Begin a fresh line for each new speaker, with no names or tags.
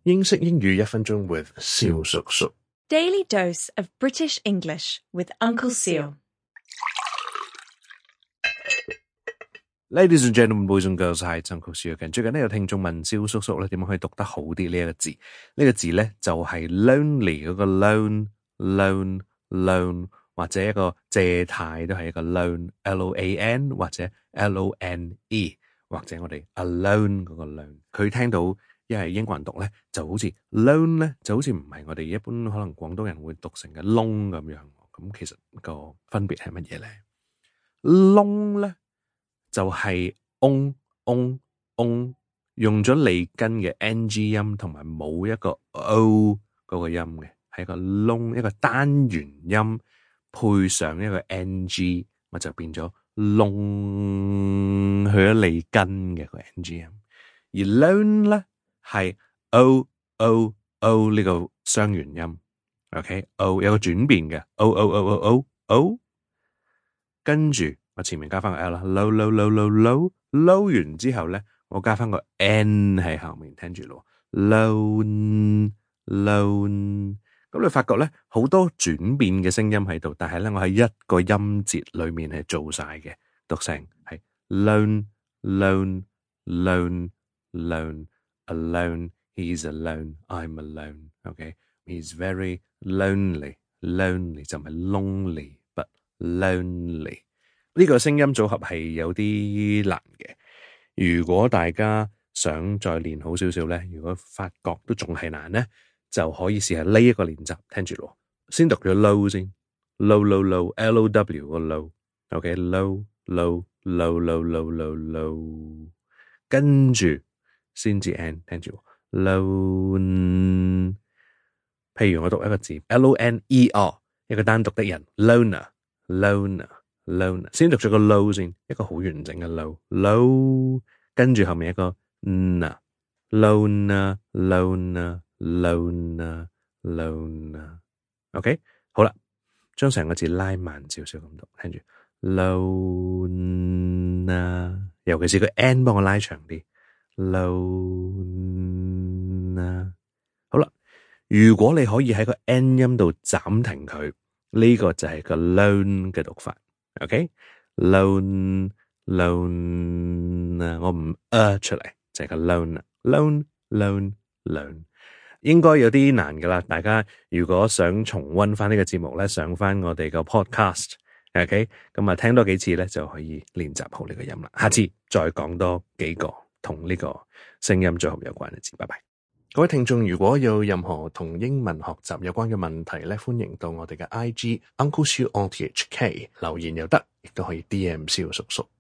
英式英語1分鐘 with 蕭叔叔。
Daily dose of British English with Uncle Seal.
Ladies and gentlemen, boys and girls, hi, it's Uncle Seal again. 最近有聽眾問蕭叔叔咧，點樣可以讀得好啲呢一個字？呢個字咧就係 lonely 嗰個 loan，或者一個借貸都係一個 loan L-O-A-N 或者 L-O-N-E， 或者我哋 alone 嗰個 loan。佢聽到因為英國人讀咧就好似 loan 咧就好似唔係我哋一般可能廣東人會讀成嘅窿咁樣。咁其實個分別係乜嘢咧？窿咧就係 on 用咗脷根嘅 ng 音同埋冇一個 o 嗰個音嘅，係一個窿，一個單元音配上一個 ng， 我就變咗窿去咗脷根嘅個 ng 音。而 loan 咧係 o 呢個雙元音 ，OK o 有個轉變嘅 o， 跟住我前面加翻個 l 啦 ，low 完之後咧，我加翻個 n 喺後面，聽住咯 ，loan， 咁你發覺咧好多轉變嘅聲音喺度，但係咧我喺一個音節裏面係做晒嘅，讀成係 loan。Alone, he's alone, I'm alone, okay? He's very lonely 就唔係 lonely, but lonely. 呢個聲音組合係有啲難嘅。如果大家想再練好少少咧，如果發覺都仲係難咧，就可以試下呢一個練習，聽住咯。先讀咗 low 先 ，low L-O-W 個 low, okay? low 跟住先至 n， 聽住 loan。譬如我讀一個字 L-O-N-E-R， 一個單獨的人 loner， 先讀咗個 low 先，一個好完整嘅 low， 跟住後面一個 loner， OK， 好啦，將成個字拉慢少少咁讀，聽住 loner， 尤其是個 n 幫我拉長啲 loner。 好啦，如果你可以喺個 n 音度暫停佢，呢個就係個 loan 嘅讀法。OK， loan， 我唔出嚟，就係個 loan， 應該有啲難噶啦。大家如果想重溫翻呢個節目咧，上翻我哋個 podcast，OK， 咁啊聽多幾次咧就可以練習好呢個音啦。下次再講多幾個同呢個聲音組合有關嘅字。拜拜。各位聽眾，如果有任何同英文學習有關嘅問題咧，歡迎到我哋嘅 IG Uncle Siu on THK 留言又得，亦都可以 DM 蕭叔叔。